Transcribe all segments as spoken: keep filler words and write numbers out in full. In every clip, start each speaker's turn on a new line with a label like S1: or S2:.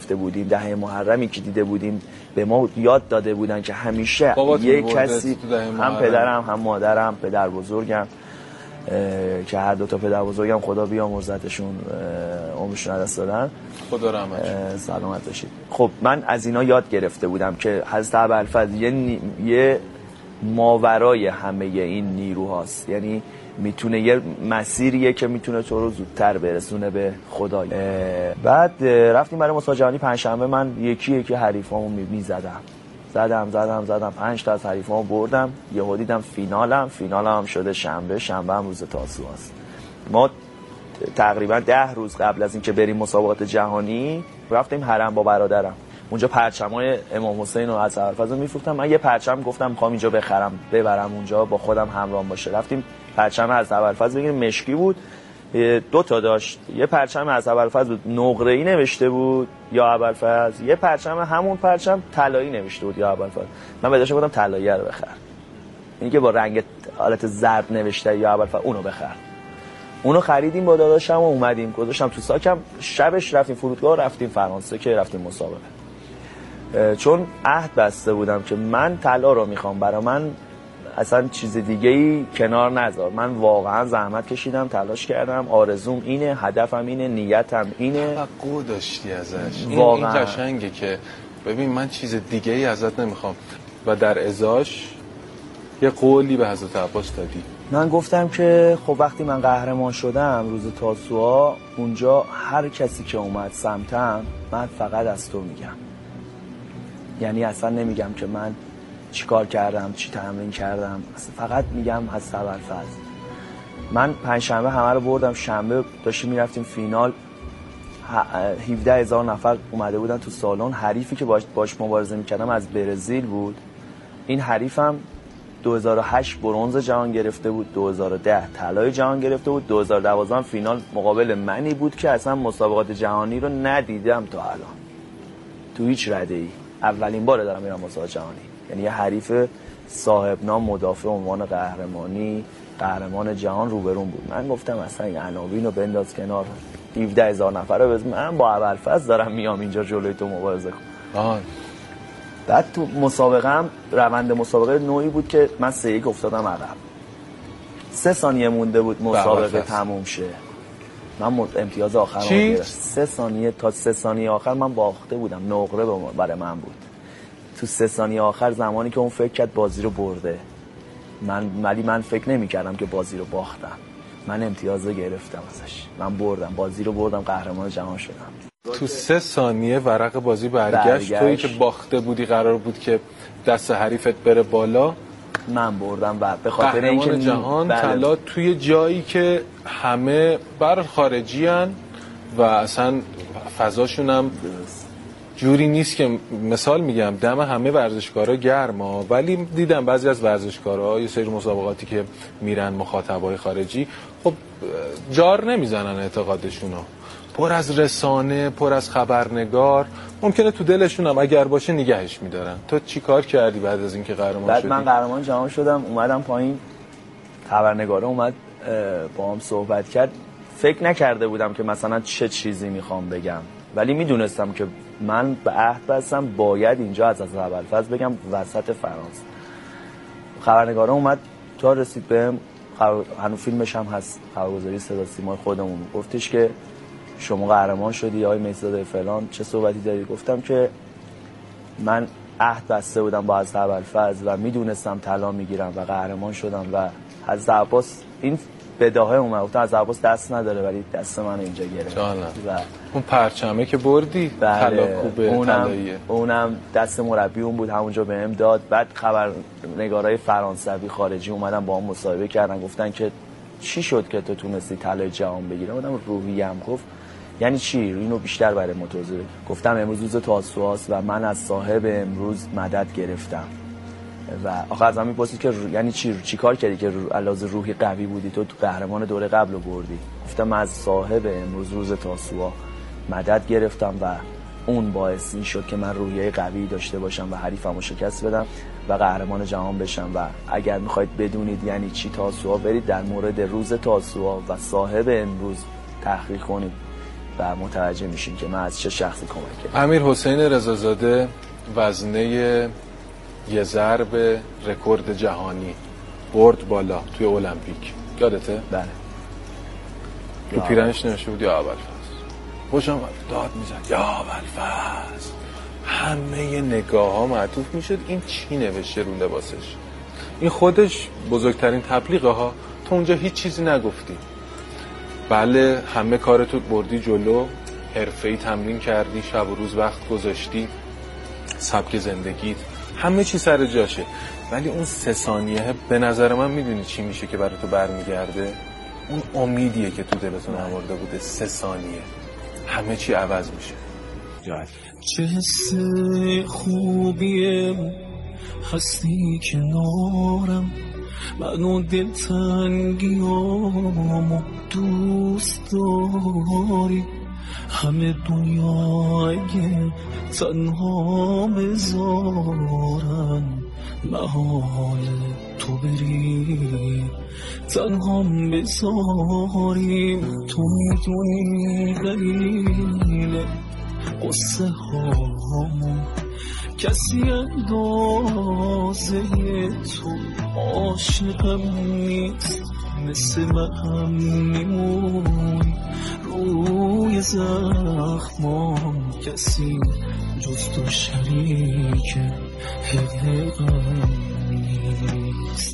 S1: گرفته بودیم، دهه محرمی که دیده بودیم به ما یاد داده بودن که همیشه یک کسی، هم پدرم هم مادرم، پدر بزرگم که هر دو تا پدر بزرگم خدا بیامرزتشون عمرشون رو دست دادن،
S2: خدا رحمتشون،
S1: سلامت باشید. خب من از اینا یاد گرفته بودم که حضرت ابوالفضل یه, نی... یه ماورای همه این نیروهاست، یعنی میتونه یه مسیریه که میتونه تو رو زودتر برسونه به خدا. بعد رفتیم برای مسابقه جهانی پنجشنبه، من یکی یکی حریفامو میزدم، زدم زدم زدم پنج تا از حریفامو بردم، یهو دیدم فینالم فینالم هم شده شنبه، شنبه هم روز تاسوعاست. ما تقریبا ده روز قبل از اینکه بریم مسابقات جهانی رفتیم حرم با برادرم، اونجا پرچمای امام حسین و حضرت ابوالفضل میفروختم. من یه پرچم گفتم میخوام اینجا بخرم ببرم اونجا با خودم همراه باشه. رفتیم پرچم حضرت ابوالفضل بگیریم، مشکی بود، دو تا داشت، یه پرچم حضرت ابوالفضل بود نقره‌ای نوشته بود یا ابوالفضل، یه پرچم همون پرچم طلایی نوشته بود یا ابوالفضل. من بهش گفتم طلایی رو بخر، این که با رنگ حالت زرد نوشته یا ابوالفضل اونو بخر. اونو خریدیم با داداشم و اومدیم گذاشتم تو ساکم. شبش رفتیم فرودگاه، رفتیم فرانسه که رفتیم مسابقه، چون عهد بسته بودم که من طلا رو میخوام، برای من اصلا چیز دیگه ای کنار نذار. من واقعا زحمت کشیدم، تلاش کردم، آرزوم اینه، هدفم اینه، نیتم اینه.
S2: توقع داشتی ازش، این, این قشنگه که ببین من چیز دیگه ای ازت نمیخوام و در ازاش یه قولی به حضرت عباس دادی.
S1: من گفتم که خب وقتی من قهرمان شدم روز تاسوعا، اونجا هر کسی که اومد سمتم من فقط از تو میگم، یعنی اصلا نمیگم که من چی کار کردم چی تمرین کردم، فقط میگم حضرت ابوالفضل. من پنجشنبه همه رو بردم، شنبه داشتیم میرفتیم فینال، هفده هزار نفر اومده بودن تو سالن. حریفی که باش, باش مبارزه میکردم از برزیل بود. این حریفم دو هزار و هشت برنز جهان گرفته بود، دو هزار و ده طلای جهان گرفته بود، دو هزار و دوازده فینال مقابل منی بود که اصلا مسابقات جهانی رو ندیدم تا الان تو هیچ رده‌ای. اولین بار دارم میرم مسابقات جهانی، یعنی یه حریف صاحب نام مدافع عنوان قهرمانی قهرمان جهان روبرون بود. من گفتم اصلا این عناوین رو بنداز کنار، هفده هزار نفر رو بزن، من با ابوالفضل دارم میام اینجا جلوی تو مبارزه کنم. بعد تو مسابقه هم روند مسابقه نوعی بود که من سه یک افتادم عقب، سه ثانیه مونده بود مسابقه تموم شه، من امتیاز آخر رو گرفتم. سه ثانیه تا سه ثانیه آخر من باخته بودم، نقره برای من بود. تو سه ثانیه آخر زمانی که اون فکر کرد بازی رو برده، من ولی من فکر نمی کردم که بازی رو باختم، من امتیاز گرفتم ازش، من بردم بازی رو، بردم، قهرمان جهان شدم.
S2: تو سه ثانیه ورق بازی برگشت, برگشت. تویی که باخته بودی قرار بود که دست حریفت بره بالا،
S1: من بردم و به خاطر اینکه
S2: جهان طلا توی جایی که همه بر خارجی هن و اصلا فضاشون هم جوری نیست که مثال میگم دم همه ورزشکارا گرما، ولی دیدم بعضی از ورزشکارا یه سری مسابقاتی که میرن مخاطبای خارجی خب جار نمیزنن اعتقادشونو، پر از رسانه، پر از خبرنگار، ممکنه تو دلشون هم اگر باشه نگهش میدارن. تو چی کار کردی بعد از اینکه قهرمان
S1: بعد
S2: شدی؟
S1: من قهرمان جهان شدم، اومدم پایین، خبرنگاره اومد با هم صحبت کرد. فکر نکرده بودم که مثلا چه چیزی میخوام بگم، ولی میدونستم که من به عهد بستم باید اینجا از از ابوالفضل بگم وسط فرانسه. خبرنگاره اومد تا رسید بهم، هنوز فیلمش هم هست، خبرگزاری صدا سیمای خودمون، گفتش که شما قهرمان شدی آقای مهدی فلان، چه صحبتی داری؟ گفتم که من عهد بسته بودم با حضرت ابوالفضل و میدونستم طلا میگیرم و قهرمان شدم و حضرت عباس این بداهه اومد، گفتم حضرت عباس دست نداره ولی دست من اینجا گرفت و
S2: اون پرچمه که بردی طلا خوبه،
S1: اونم اونم دست مربی اون بود، همونجا بهم داد. بعد خبرنگارای فرانسوی خارجی اومدن با هم مصاحبه کردن، گفتن که چی شد که تو تونستی طلای جهان بگیری؟ اونم روحیم گفت یعنی چی؟ اینو بیشتر برای متوضح گفتم امروز روز تاسوعاست و من از صاحب امروز مدد گرفتم و آخه از من میپرسید که یعنی چی؟ چی کار کردی که علاوه روحی قوی بودی؟ تو تو قهرمان دوره قبل رو بردی. گفتم من از صاحب امروز روز تاسوعا مدد گرفتم و اون باعث این شد که من روحیه قوی داشته باشم و حریفمو شکست بدم و قهرمان جهان بشم. و اگر میخواید بدونید یعنی چی تاسوعا، برید در مورد روز تاسوعا و صاحب امروز تحقیق کنید و متوجه میشین که من از چه شخصی کمک کردم.
S2: امیر حسین رضازاده وزنه یه ضرب رکورد جهانی برد بالا توی المپیک، یادته؟
S1: بله.
S2: رو پیرنش نوشته بود یا ابوالفضل. خوشم داد میزد یا ابوالفضل. همه نگاه ها معطوف میشد این چی نوشته رو لباسش. این خودش بزرگترین تبلیغه ها. تو اونجا هیچ چیزی نگفتی. بله همه کارتو بردی جلو، حرفه‌ای تمرین کردی، شب و روز وقت گذاشتی، سبک زندگیت همه چی سر جاشه، ولی اون سه ثانیه به نظر من میدونی چی میشه که برای تو برمیگرده؟ اون امیدیه که تو دلتون آورده بوده. سه ثانیه همه چی عوض میشه.
S3: چه حس خوبیه هستی کنارم، منو دلتنگیامو دوست داری، همه دنیا اگه تنها بذارن محال تو بری تنها بذاریم. تو میدونی دلیل قصه هامون کسی اندازه تو عاشقم نیست، مثل من میمونی روی زخمام، کسی جز تو شریک حقیقم نیست.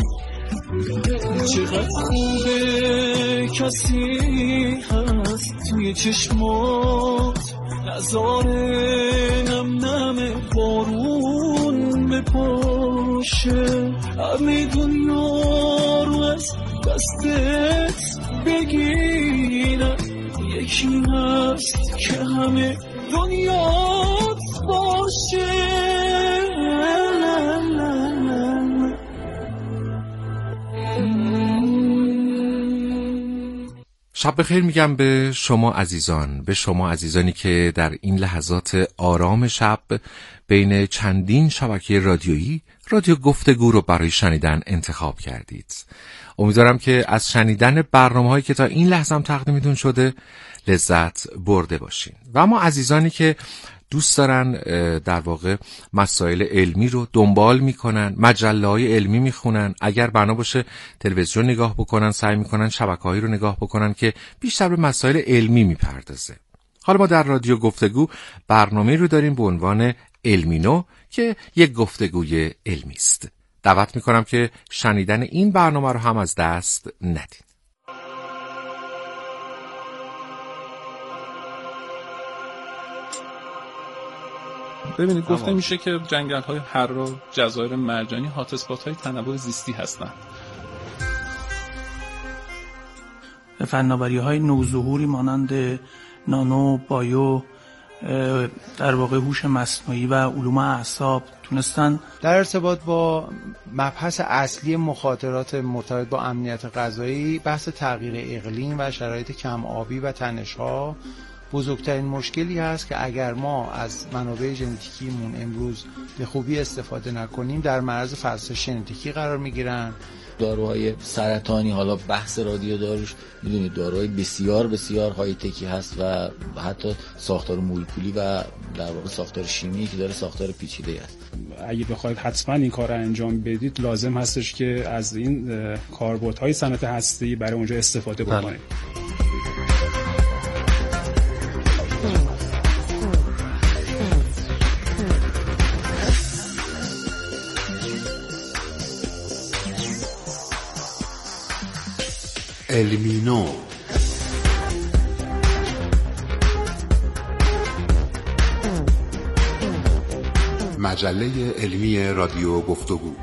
S3: چقدر خوبه کسی هست توی چشمات، نظاره نم نم بارون بپاشه، همه دنیا رو از دستت بگیرم، یکی هست که همه دنیات باشه.
S4: شب بخیر میگم به شما عزیزان، به شما عزیزانی که در این لحظات آرام شب بین چندین شبکه رادیویی رادیو گفتگو رو برای شنیدن انتخاب کردید. امیدوارم که از شنیدن برنامه‌هایی که تا این لحظه هم تقدیمتون شده لذت برده باشین. و اما عزیزانی که دوست دارن در واقع مسائل علمی رو دنبال میکنن، مجله‌های علمی میخونن، اگر بنا باشه تلویزیون نگاه بکنن، سعی میکنن شبکه‌هایی رو نگاه بکنن که بیشتر به مسائل علمی میپردازه. حالا ما در رادیو گفتگو برنامه رو داریم به عنوان علمینو که یک گفتگوی علمی است. دعوت میکنم که شنیدن این برنامه رو هم از دست ندید.
S5: ببینید گفته میشه که جنگل‌های حرا، جزایر مرجانی هات اسپات‌های تنوع زیستی هستند.
S6: فناوری‌های نوظهوری مانند نانو، بایو، در واقع هوش مصنوعی و علوم اعصاب تونستن
S7: در ارتباط با مبحث اصلی مخاطرات مرتبط با امنیت غذایی، بحث تغییر اقلیم و شرایط کم آبی و تنش‌ها بزرگترین مشکلی هست که اگر ما از منابع ژنتیکیمون امروز به خوبی استفاده نکنیم در معرض فساد ژنتیکی قرار میگیرن.
S8: داروهای سرطانی، حالا بحث رادیو داروش میدونید داروهای بسیار بسیار های تکی هست و حتی ساختار مولکولی و در واقع ساختار شیمیایی که داره ساختار پیچیده است.
S9: اگه بخواید حتما این کار رو انجام بدید لازم هستش که از این کاربردهای صنعت هسته‌ای برای اونجا استفاده بکنید.
S10: علمینو مجله علمی رادیو گفتگو.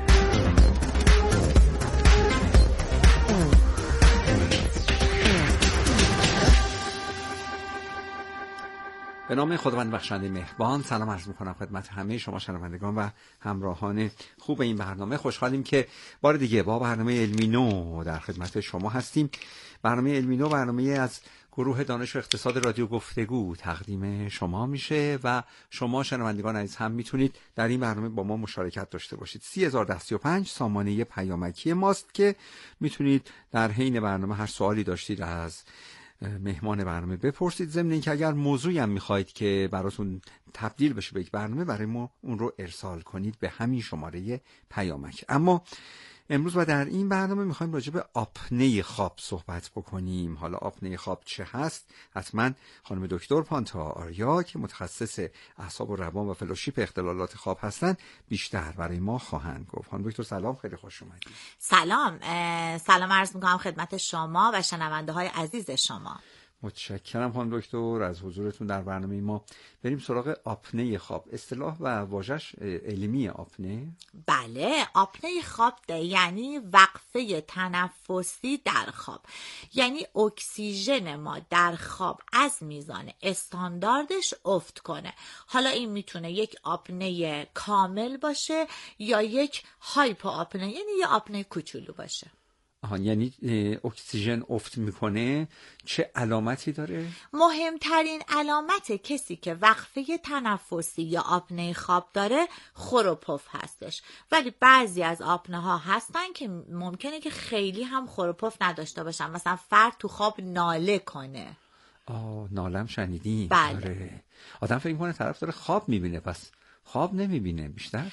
S11: به نام خداوند بخشنده مهربان سلام عرض می‌کنم خدمت همه شما شنوندگان و همراهان خوب این برنامه. خوشحالیم که بار دیگه با برنامه علمینو در خدمت شما هستیم. برنامه علمینو برنامه از گروه دانش و اقتصاد رادیو گفتگو تقدیم شما میشه و شما شنوندگان عزیز هم میتونید در این برنامه با ما مشارکت داشته باشید. سه هزار و ده و سی و پنج سامانه پیامکی ماست که میتونید در حین برنامه هر سوالی داشتید از مهمان برنامه بپرسید. ضمن اینکه اگر موضوعی هم میخواید که براتون تبدیل بشه به یک برنامه، برای ما اون رو ارسال کنید به همین شماره پیامک. اما امروز و در این برنامه میخوایم راجع به آپنه خواب صحبت بکنیم. حالا آپنه خواب چه هست؟ حتما خانم دکتر پانتا آریا که متخصص اعصاب و روان و فلوشیپ اختلالات خواب هستند بیشتر برای ما خواهند گفت. خانم دکتر سلام، خیلی خوش اومدید.
S12: سلام، سلام عرض میکنم خدمت شما و شنونده های عزیز شما.
S11: متشکرم خانم دکتر از حضورتون در برنامه ما. بریم سراغ آپنه خواب. اصطلاح و واژش علمی آپنه؟
S12: بله، آپنه خواب یعنی وقفه تنفسی در خواب، یعنی اکسیژن ما در خواب از میزان استانداردش افت کنه. حالا این میتونه یک آپنه کامل باشه یا یک هایپو آپنه، یعنی یه آپنه کوچولو باشه.
S11: آها، یعنی اکسیژن افت میکنه. چه علامتی داره؟
S12: مهمترین علامت کسی که وقفه تنفسی یا آپنه خواب داره خور و پف هستش، ولی بعضی از آپنه ها هستن که ممکنه که خیلی هم خور و پف نداشته باشن، مثلا فرد تو خواب ناله کنه.
S11: آه، نالم شنیدیم.
S12: بله.
S11: آره. آدم فکر میکنه طرف داره خواب میبینه، پس خواب نمیبینه بیشتر.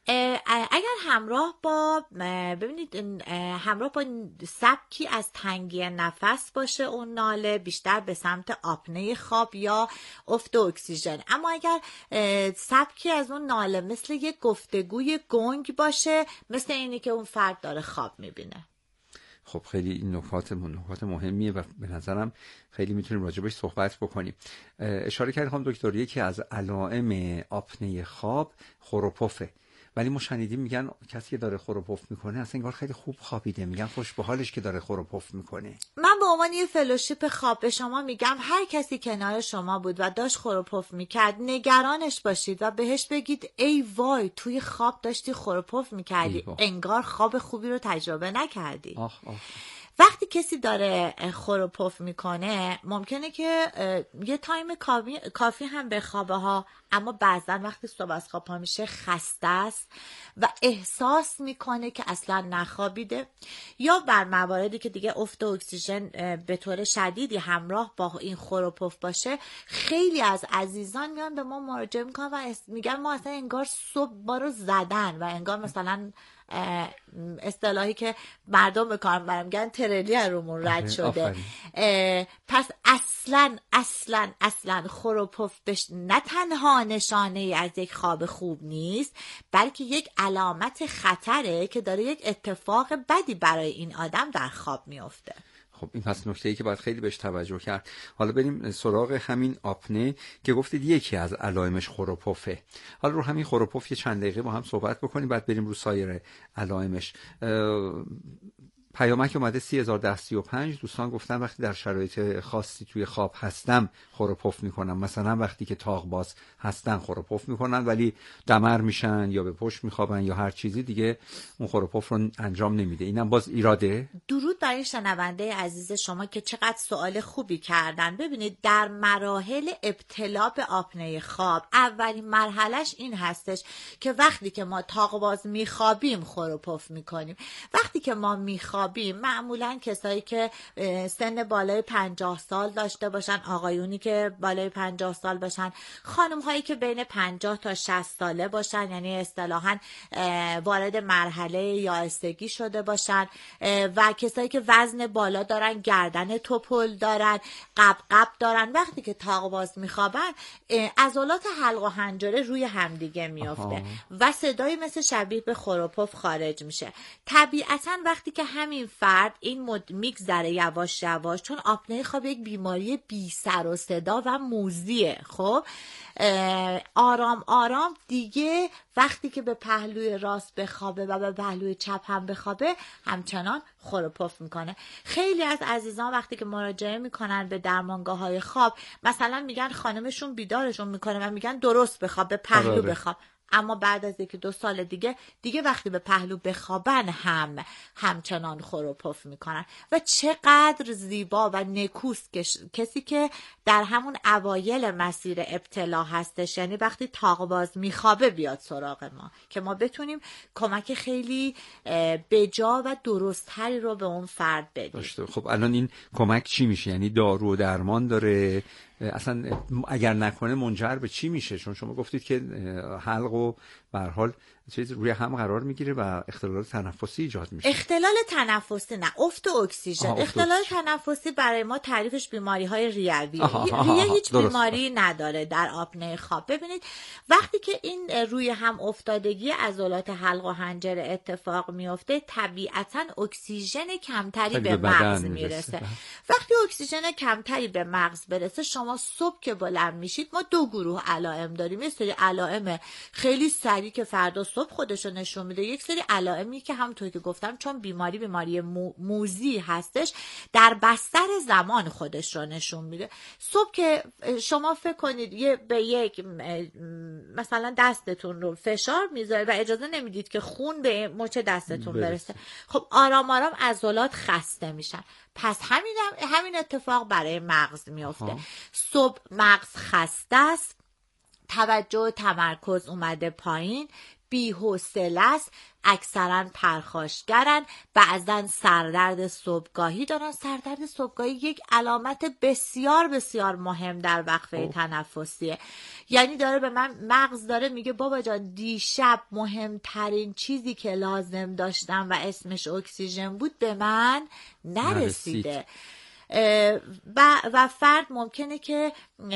S12: اگر همراه با ببینید همراه با سبکی از تنگی نفس باشه اون ناله، بیشتر به سمت آپنه خواب یا افت اکسیژن. اما اگر سبکی از اون ناله مثل یک گفتگوی گنگ باشه، مثل اینی که اون فرد داره خواب میبینه.
S11: خب خیلی این نکات نکات مهمیه و به نظرم خیلی میتونیم راجبش صحبت بکنیم. اشاره کردید خانم دکتر یکی از علائم آپنه خواب خور و پفه، ولی ما شنیدیم میگن کسی که داره خور و پف میکنه اصلا انگار خیلی خوب خوابیده، میگن خوش به حالش که داره خور و پف میکنه.
S12: من به عنوان یه فلوشیپ خواب به شما میگم هر کسی کنار شما بود و داشت خور و پف میکرد نگرانش باشید و بهش بگید ای وای توی خواب داشتی خور و پف میکردی، انگار خواب خوبی رو تجربه نکردی.
S11: آخ آخ.
S12: وقتی کسی داره خور و پف میکنه ممکنه که یه تایم کافی, کافی هم بخوابه ها، اما بعضا وقتی صبح از خواب پا میشه خسته است و احساس میکنه که اصلا نخوابیده، یا بر مواردی که دیگه افت اکسیژن به طور شدیدی همراه با این خور و پف باشه، خیلی از عزیزان میان به ما مراجعه میکنن و میگن ما اصلا انگار صبح ما رو زدن و انگار مثلا اصطلاحی که مردم به کار میبرن میگن ترلی رومون رد شده. پس اصلا اصلا اصلا خور و پف بش نه تنها نشانه ای از یک خواب خوب نیست، بلکه یک علامت خطره که داره یک اتفاق بدی برای این آدم در خواب میفته.
S11: خب این پس نکته‌ای که باید خیلی بهش توجه کرد. حالا بریم سراغ همین آپنه که گفتید یکی از علائمش خور و پفه. حالا رو همین خور و پف یه چند دقیقه با هم صحبت بکنیم، بعد بریم رو سایر علائمش. پیامک اومده سی هزار ده سی و پنج. دوستان گفتن وقتی در شرایط خاصی توی خواب هستم خور و پف میکنم، مثلا وقتی که تاق باز هستن خور و پف میکنن ولی دمر میشن یا به پشت میخوابن یا هر چیزی دیگه اون خور و پف رو انجام نمیده. اینم باز ایراده؟
S12: درود برای شنونده عزیز شما که چقدر سوال خوبی کردن. ببینید در مراحل ابتلا به آپنه خواب اولین مرحلهش این هستش که وقتی که ما تاق باز میخوابیم خور و پف میکنیم. وقتی که ما میخوابیم معمولا کسایی که سن بالای پنجاه سال داشته باشن، آقایونی که بالای پنجاه سال باشن، خانم هایی که بین پنجاه تا شصت ساله باشن، یعنی اصطلاحاً وارد مرحله یائسگی شده باشن، و کسایی که وزن بالا دارن، گردن توپل دارن، قب قب دارن، وقتی که تاق باز میخوابن عضلات حلق و حنجره روی همدیگه میفته و صدای مثل شبیه به خور و پف خارج میشه. طبیعتاً وقتی که همین فرد این مد میگذره یواش یواش، چون آپنه خواب یک بیماری بی سر و صدا و موذیه، خب آرام آرام دیگه وقتی که به پهلوی راست بخوابه و به پهلوی چپ هم بخوابه همچنان خور و پف میکنه. خیلی از عزیزان وقتی که مراجعه میکنن به درمانگاه های خواب مثلا میگن خانمشون بیدارشون میکنه و میگن درست بخواب، به پهلو بخواب. اما بعد از یکی دو سال دیگه دیگه وقتی به پهلو بخوابن هم همچنان خور و پف میکنن. و چقدر زیبا و نکوست کسی که در همون اوایل مسیر ابتلا هستش، یعنی وقتی تاق‌باز میخوابه بیاد سراغ ما که ما بتونیم کمک خیلی بجا و درست‌تری رو به اون فرد بدیم.
S11: خب الان این کمک چی میشه؟ یعنی دارو و درمان داره؟ اصلا اگر نکنه منجر به چی میشه؟ چون شما گفتید که حلق و به هر حال چیز روی هم قرار میگیره و اختلال تنفسی ایجاد میشه.
S12: اختلال تنفسی نه، افت اکسیژن. اختلال تنفسی برای ما تعریفش بیماری های ریوی. ریه هیچ درست بیماری درست. نداره در آپنه خواب. ببینید وقتی که این روی هم افتادگی عضلات حلق و حنجره اتفاق میفته، طبیعتاً اکسیژن کمتری به مغز میرسه. وقتی اکسیژن کمتری به مغز برسه، شما صبح که بلند میشید، ما دو گروه علائم داریم. یه سری علائم خیلی سریع که فردا صبح خودشو نشون میده، یک سری علائمی که همونطور که گفتم چون بیماری بیماری مو، موذی هستش در بستر زمان خودش رو نشون میده. صبح که شما فکر کنید یه به یک مثلا دستتون رو فشار میذاره و اجازه نمیدید که خون به مچ دستتون برسه، خب آرام آرام عضلات خسته میشن. پس همین همین اتفاق برای مغز میفته. صبح مغز خسته است، توجه و تمرکز اومده پایین، بی‌حوصله است، اکثرا پرخاشگرن، بعضن سردرد صبحگاهی دارن. سردرد صبحگاهی یک علامت بسیار بسیار مهم در وقفه تنفسیه. یعنی داره به من مغز داره میگه بابا جان دیشب مهمترین چیزی که لازم داشتم و اسمش اکسیژن بود به من نرسیده. نرسید. و, و فرد ممکنه که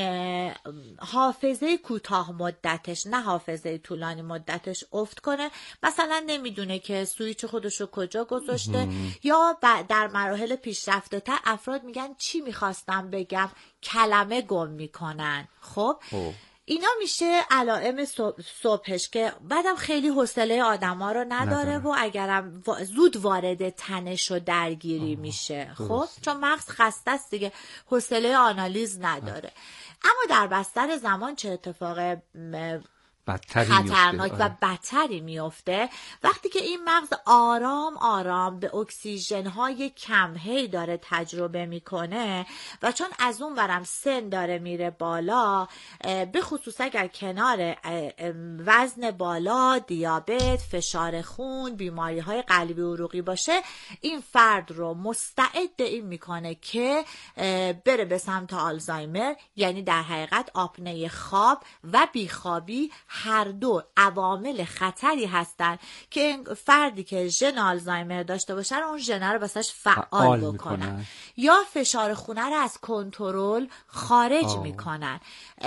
S12: حافظه کوتاه مدتش نه حافظه طولانی مدتش افت کنه، مثلا نمیدونه که سویچ خودشو کجا گذاشته، یا در مراحل پیشرفته تر افراد میگن چی میخواستم بگم کلمه گم میکنن. خب اینا میشه علائم صبحش که بعدم خیلی حوصله آدما رو نداره, نداره. و اگرم زود وارد تنش و درگیری آه. میشه. خب چون مغز خسته است دیگه، حوصله آنالیز نداره. آه. اما در بستر زمان چه اتفاق خطرناک و بدتری میفته وقتی که این مغز آرام آرام به اکسیژن های کم هی داره تجربه میکنه و چون از اون ورم سن داره میره بالا، به خصوص اگر کنار وزن بالا، دیابت، فشار خون، بیماری های قلبی و عروقی باشه، این فرد رو مستعد این میکنه که بره به سمت آلزایمر. یعنی در حقیقت آپنه خواب و بیخوابی هر دو عوامل خطری هستن که فردی که ژن آلزایمر داشته باشه اون ژن رو واسش فعال بکنن یا فشار خونه رو از کنترل خارج آه. میکنن.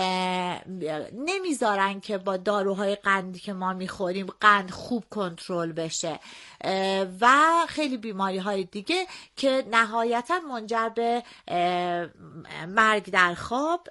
S12: نمیذارن که با داروهای قندی که ما میخوریم قند خوب کنترل بشه و خیلی بیماری های دیگه که نهایتا منجر به مرگ در خواب،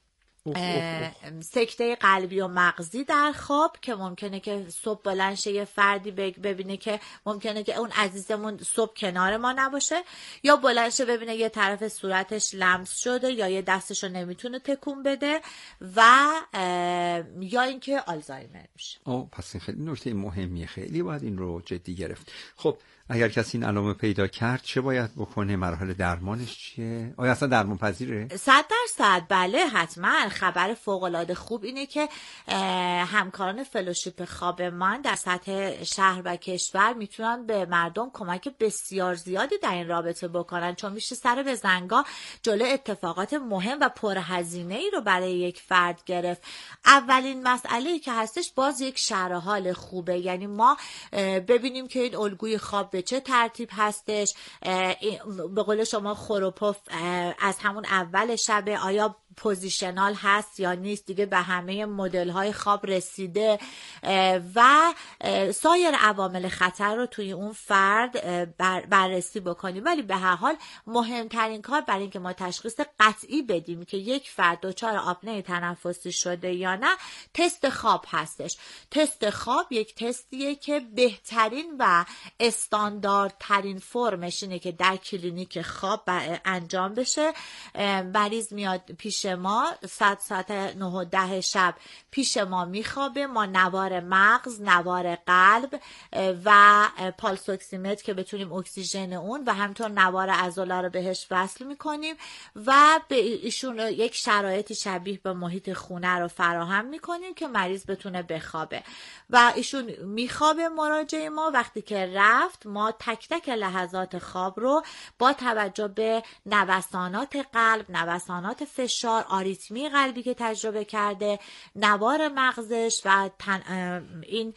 S12: سکته قلبی و مغزی در خواب که ممکنه که صبح بلند شه یه فردی ببینه که ممکنه که اون عزیزمون صبح کنار ما نباشه، یا بلند شه ببینه یه طرف صورتش لمس شده یا یه دستشو نمیتونه تکون بده و یا اینکه آلزایمر میشه.
S11: آه پس این خیلی نکته مهمیه، خیلی باید این رو جدی گرفت. خب اگر کسی این علامه پیدا کرد چه باید بکنه؟ مراحل درمانش چیه؟ آیا اصلا درمان پذیره؟
S12: صد درصد بله حتما. خبر فوق العاده خوب اینه که همکاران فلوشیپ خواب من در سطح شهر و کشور میتونن به مردم کمک بسیار زیادی در این رابطه بکنن، چون میشه سر به زنگا جلو اتفاقات مهم و پرهزینه ای رو برای یک فرد گرفت. اولین مسئله که هستش باز یک شرح حال خوبه، یعنی ما ببینیم که این الگوی خواب به چه ترتیب هستش، به قول شما خور و پف از همون اول شبه آیا پوزیشنال هست یا نیست، دیگه به همه مدل های خواب رسیده و سایر عوامل خطر رو توی اون فرد بر بررسی بکنیم. ولی به هر حال مهمترین کار برای اینکه ما تشخیص قطعی بدیم که یک فرد دچار آپنه تنفسی شده یا نه، تست خواب هستش. تست خواب یک تستیه که بهترین و استانداردترین فرمش اینه که در کلینیک خواب انجام بشه. مریض میاد پیش پیش ما ساعت ساعت نه و ده شب پیش ما میخوابه. ما نوار مغز، نوار قلب و پالس اکسیمتر که بتونیم اکسیژن اون و همینطور نوار عضله رو بهش وصل میکنیم و به ایشون یک شرایطی شبیه به محیط خونه رو فراهم میکنیم که مریض بتونه بخوابه و ایشون میخوابه. مراجع ما وقتی که رفت، ما تک تک لحظات خواب رو با توجه به نوسانات قلب، نوسانات فشار، آریتمی قلبی که تجربه کرده، نوار مغزش و تن این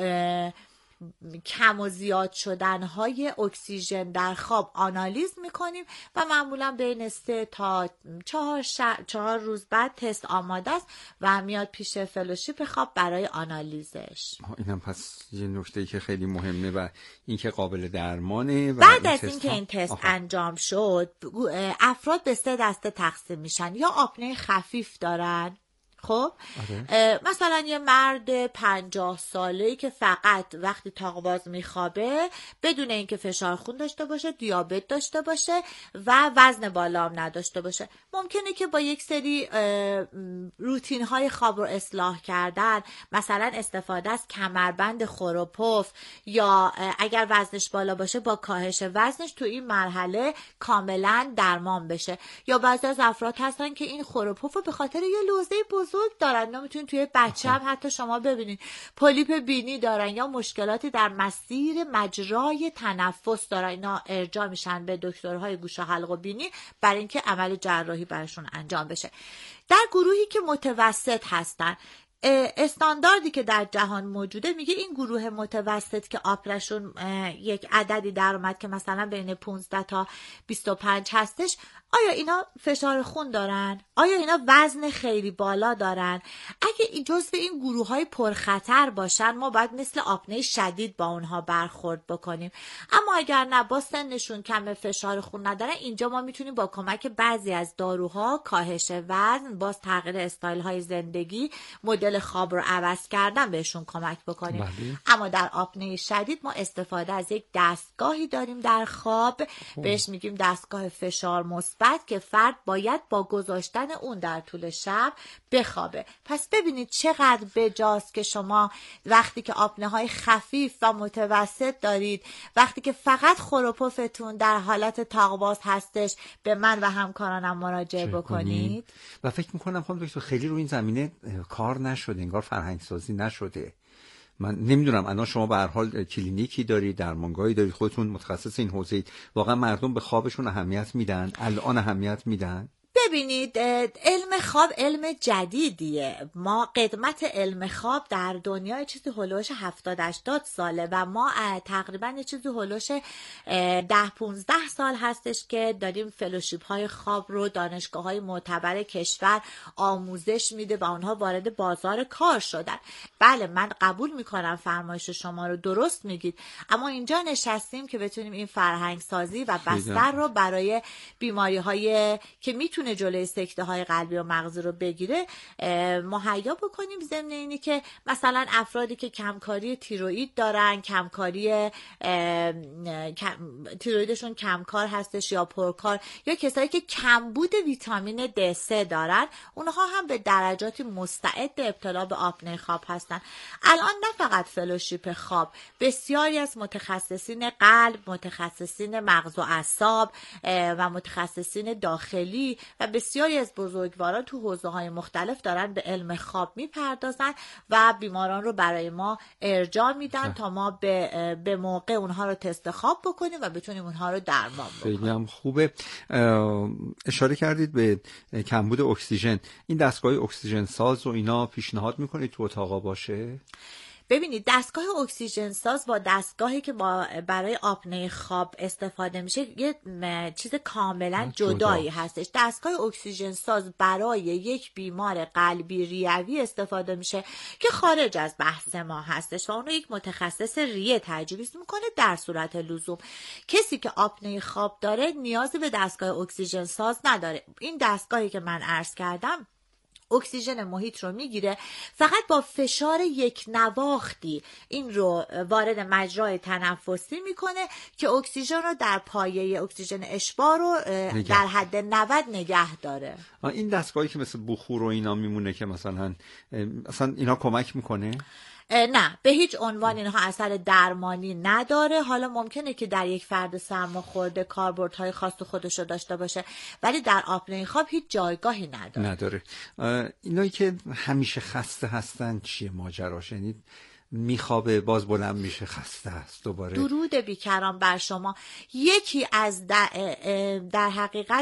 S12: کم و زیاد شدن های اکسیژن در خواب آنالیز میکنیم و معمولا بین سه تا چهار, شر... چهار روز بعد تست آماده است و میاد پیش فلوشیپ خواب برای آنالیزش.
S11: اینم پس یه نکته‌ای که خیلی مهمه و این که قابل درمانه. و
S12: بعد از اینکه این تست آها. انجام شد، افراد به سه دسته تقسیم میشن. یا آپنه خفیف دارن، خب آره. مثلا یه مرد پنجاه ساله‌ای که فقط وقتی تاق‌باز میخوابه بدون اینکه فشار خون داشته باشه، دیابت داشته باشه و وزن بالا هم نداشته باشه، ممکنه که با یک سری روتین های خواب رو اصلاح کردن، مثلا استفاده از کمربند خور و پف یا اگر وزنش بالا باشه با کاهش وزنش تو این مرحله کاملا درمان بشه. یا بعضی از افراد هستن که این خور و پف رو به خاطر یه لوزه بزرگ دارن، نمیتونید توی بچه هم حتی شما ببینید پولیپ بینی دارن یا مشکلاتی در مسیر مجرای تنفس دارن، اینا ارجاع میشن به دکترهای گوش و حلق و بینی برای اینکه عمل جراحی براشون انجام بشه. در گروهی که متوسط هستن، استانداردی که در جهان موجوده میگه این گروه متوسط که آپرشون یک عددی در اومد که مثلا بین پانزده تا بیست و پنج هستش، آیا اینا فشار خون دارن؟ آیا اینا وزن خیلی بالا دارن؟ اگه جزو این گروه های پرخطر باشن، ما باید مثل آپنه شدید با اونها برخورد بکنیم. اما اگر نه، با سنشون کم فشار خون ندارن، اینجا ما میتونیم با کمک بعضی از داروها، کاهش وزن، باز تغییر استایل های زندگی، مدل خواب رو عوض کردن بهشون کمک بکنیم. بله. اما در آپنه شدید ما استفاده از یک دستگاهی داریم در خواب، بهش میگیم دستگاه فشار مثبت که فرد باید با گذاشتن اون در طول شب بخوابه. پس ببینید چقدر بجاست که شما وقتی که آپنه های خفیف و متوسط دارید، وقتی که فقط خور و پفتون در حالت تاق‌باز هستش، به من و همکارانم مراجعه بکنید.
S11: و فکر میکنم خانم دکتر خیلی رو این زمینه کار نشده، انگار فرهنگ سازی نشده. من نمیدونم الان شما به هر حال کلینیکی دارید، درمانگاهی دارید، خودتون متخصص این حوزه‌اید، واقعا مردم به خوابشون اهمیت میدن؟ الان اهمیت میدن؟
S12: ببینید، علم خواب علم جدیدیه. ما قدمت علم خواب در دنیا چیزی هولوش هفتاد هشتاد ساله و ما تقریبا چیزی هولوش ده پونزده سال هستش که داریم فلوشیپ های خواب رو دانشگاه های معتبر کشور آموزش میده و اونها وارد بازار کار شدن. بله، من قبول میکنم فرمایش شما رو، درست میگید، اما اینجا نشستیم که بتونیم این فرهنگ سازی و بستر رو برای بیماری های که میتونه جلوی سکته های قلبی و مغزی رو بگیره مهیا بکنیم. ضمن اینی که مثلا افرادی که کمکاری تیروئید دارن، کمکاری کم، تیروئیدشون کمکار هستش یا پرکار، یا کسایی که کمبود ویتامین دی سه دارن، اونها هم به درجاتی مستعد ابتلا به آپنه خواب هستن. الان نه فقط فلوشیپ خواب، بسیاری از متخصصین قلب، متخصصین مغز و اعصاب و متخصصین داخلی و بسیاری از بزرگواران تو حوزه‌های مختلف دارن به علم خواب میپردازن و بیماران رو برای ما ارجاع میدن تا ما به به موقع اونها رو تست خواب بکنیم و بتونیم اونها رو درمان بکنیم.
S11: خیلی هم خوبه. اشاره کردید به کمبود اکسیژن. این دستگاه اکسیژن ساز و اینا پیشنهاد میکنید تو اتاقا باشه؟
S12: ببینید، دستگاه اکسیژن ساز با دستگاهی که با برای آپنه خواب استفاده میشه یه چیز کاملا جدایی هستش. دستگاه اکسیژن ساز برای یک بیمار قلبی ریوی استفاده میشه که خارج از بحث ما هستش و اونو یک متخصص ریه تجویز میکنه. در صورت لزوم کسی که آپنه خواب داره نیازی به دستگاه اکسیژن ساز نداره. این دستگاهی که من عرض کردم اکسیژن محیط رو میگیره، فقط با فشار یک نواختی این رو وارد مجرای تنفسی میکنه که اکسیژن رو در پایه اکسیژن اشباع رو در حد نود نگه داره.
S11: این دستگاهی که مثل بخور و اینا میمونه که مثلا مثلا اینا کمک میکنه؟
S12: نه، به هیچ عنوان اینها اثر درمانی نداره. حالا ممکنه که در یک فرد سرماخورده کاربردهای خاص خودش رو داشته باشه، ولی در آپنه خواب هیچ جایگاهی نداره.
S11: نداره. اینایی که همیشه خسته هستن چیه ماجراش؟ یعنی میخوابه باز بلند میشه خسته است دوباره.
S12: درود بیکران بر شما. یکی از در, در حقیقت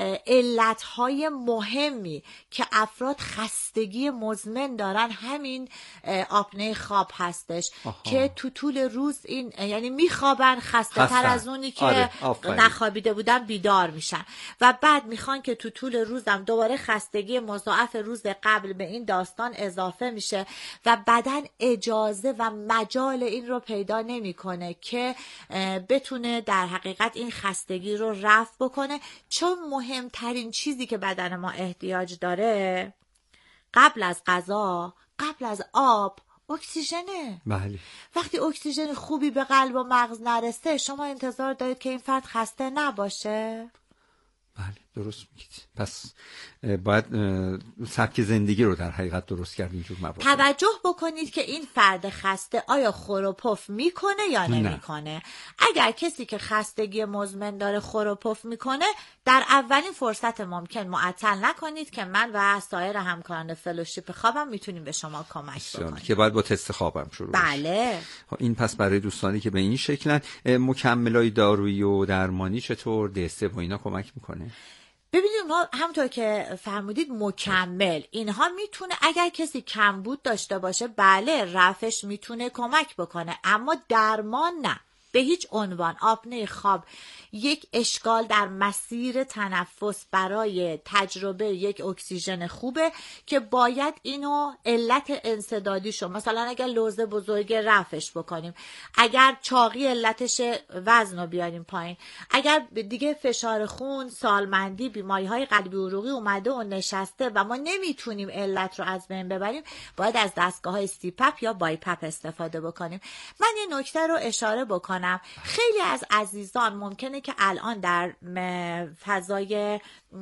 S12: علتهای مهمی که افراد خستگی مزمن دارن همین آپنه خواب هستش. آها. که تو طول روز این یعنی میخوابن خسته تر از اونی که آره. نخوابیده بودن بیدار میشن و بعد میخوان که تو طول روزم دوباره خستگی مضاعف روز قبل به این داستان اضافه میشه و بدن اجازه و مجال این رو پیدا نمیکنه که بتونه در حقیقت این خستگی رو رفع بکنه، چون مهمترین چیزی که بدن ما احتیاج داره قبل از غذا، قبل از آب، اکسیژنه.
S11: بله.
S12: وقتی اکسیژن خوبی به قلب و مغز نرسه شما انتظار دارید که این فرد خسته نباشه؟
S11: بله درست میگید. پس باید سبک زندگی رو در حقیقت درست کرد اینجور موارد.
S12: توجه بکنید که این فرد خسته آیا خور و پف میکنه یا نمیکنه. اگر کسی که خستگی مزمن داره خور و پف میکنه، در اولین فرصت ممکن معطل نکنید که من و سایر همکاران فلوشیپ خوابم میتونیم به شما کمک بکنیم
S11: که باید با تست خوابم شروع بشه.
S12: بله.
S11: این پس برای دوستانی که به این شکلن، مکملای دارویی و درمانی چطور دسته و اینا کمک میکنه؟
S12: ببینید ما همونطور که فرمودید مکمل اینها میتونه اگر کسی کمبود داشته باشه بله رفعش میتونه کمک بکنه، اما درمان نه. به هیچ عنوان آپنه خواب یک اشکال در مسیر تنفس برای تجربه یک اکسیژن خوبه که باید اینو علت انسدادیشو، مثلا اگر لوزه بزرگ رفعش بکنیم، اگر چاقی علتش وزن رو بیاریم پایین، اگر دیگه فشار خون، سالمندی، بیماری های قلبی عروقی اومده و نشسته و ما نمیتونیم علت رو از بین ببریم، باید از دستگاه های سیپپ یا بایپپ استفاده بکنیم. من یه نکته رو اشاره بکنم. خیلی از عزیزان ممکنه که الان در فضای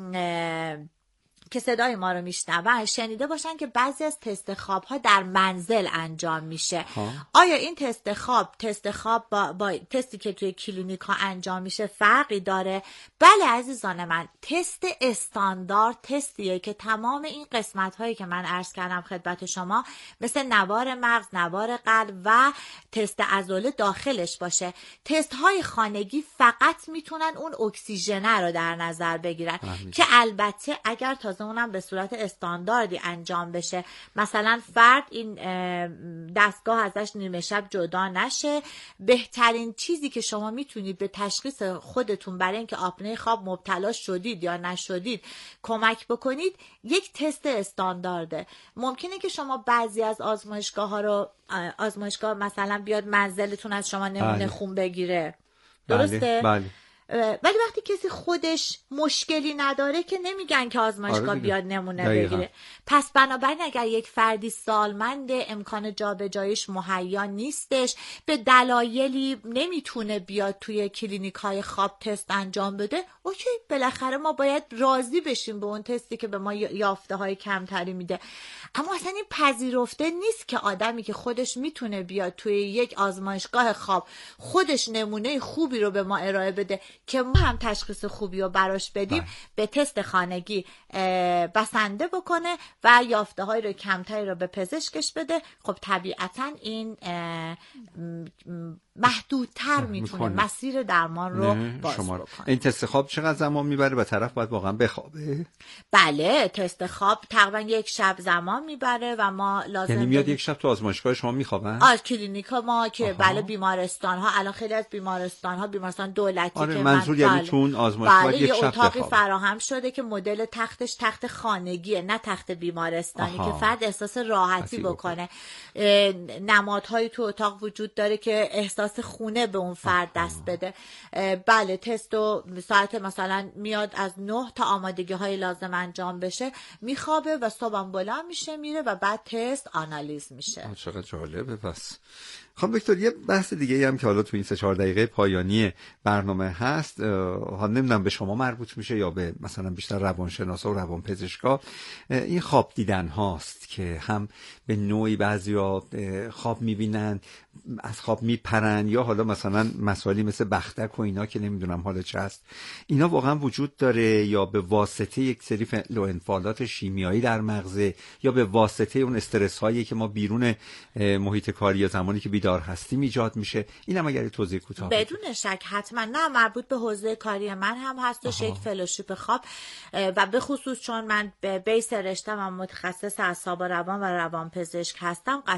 S12: که صدای ما رو میشنون شنیده باشن که بعضی از تست خواب ها در منزل انجام میشه. ها. آیا این تست خواب تست خواب با, با تستی که توی کلینیک ها انجام میشه فرقی داره؟ بله عزیزان من، تست استاندارد تستیه که تمام این قسمت هایی که من عرض کردم خدمت شما مثل نوار مغز، نوار قلب و تست عضله داخلش باشه. تست های خانگی فقط میتونن اون اکسیژن رو در نظر بگیرن آه. که البته اگر تازه اونم به صورت استانداردی انجام بشه، مثلا فرد این دستگاه ازش نیمه شب جدا نشه، بهترین چیزی که شما میتونید به تشخیص خودتون برای اینکه آپنه خواب مبتلا شدید یا نشدید کمک بکنید یک تست استاندارده. ممکنه که شما بعضی از آزمایشگاه ها رو آزمایشگاه مثلا بیاد منزلتون از شما نمونه بله. خون بگیره، درسته؟
S11: بله. بله.
S12: ولی وقتی کسی خودش مشکلی نداره که نمیگن که آزمایشگاه آره بیاد نمونه دقیقا. بگیره. پس بنابراین اگر یک فردی سالمند امکان جابجاییش مهیا نیستش، به دلایلی نمیتونه بیاد توی کلینیک های خواب تست انجام بده، اوکی بالاخره ما باید راضی بشیم به اون تستی که به ما یافته های کمتری میده. اما اصلا این پذیرفته نیست که آدمی که خودش میتونه بیاد توی یک آزمایشگاه خواب خودش نمونه خوبی رو به ما ارائه بده که ما هم تشخیص خوبی رو براش بدیم به تست خانگی بسنده بکنه و یافته های رو کمتری رو به پزشکش بده. خب طبیعتا این محدودتر میتونه مسیر درمان رو باز بکنه.
S11: این تست خواب چقدر زمان میبره و طرف باید واقعا بخوابه؟
S12: بله تست خواب تقریبا یک شب زمان میبره و ما لازم
S11: یعنی میاد یک شب تو آزمایشگاه شما میخوابن؟
S12: آ کلینیکا ما که آها. بله بیمارستان ها الان خیلی از بیمارستان ها بیمارستان دولتی
S11: آره
S12: که
S11: منظور یعنی چون آزمایشگاه
S12: بله،
S11: یک
S12: یه
S11: شب
S12: اتاقی
S11: بخوابه.
S12: فراهم شده که مدل تختش تخت خانگیه، نه تخت بیمارستانی،
S11: آها.
S12: که فرد احساس راحتی بکنه. نمادهایی تو اتاق وجود داره که احساس خونه به اون فرد دست بده. بله، تست و ساعت مثلا میاد از نه تا آمادگی های لازم انجام بشه، میخوابه و صبح بلند میشه میره و بعد تست آنالیز میشه.
S11: چقدر جالبه. پس خانم دکتر یه بحث دیگه هم که حالا تو این سه چهار دقیقه پایانی برنامه هست، حالا نمیدونم به شما مربوط میشه یا به مثلا بیشتر روانشناسا و روانپزشکا، این خواب دیدن هاست که هم به نوعی بعضیا خواب میبینن، از خواب میپرن، یا حالا مثلا مسائلی مثل بختک و اینا که نمیدونم حالا چه هست، اینا واقعا وجود داره یا به واسطه یک سری فعل و انفعالات شیمیایی در مغز، یا به واسطه اون استرس هایی که ما بیرون محیط کاری یا زمانی که بیدار هستیم ایجاد میشه؟ اینم اگر توضیح کوتاه
S12: بدون شک حتما. نه، مربوط به حوزه کاری من هم هستش، یک فلوشیپ خواب، و به خصوص چون من به بیس رشته‌ام متخصص اعصاب و روان و روانپزشک هستم، قطعا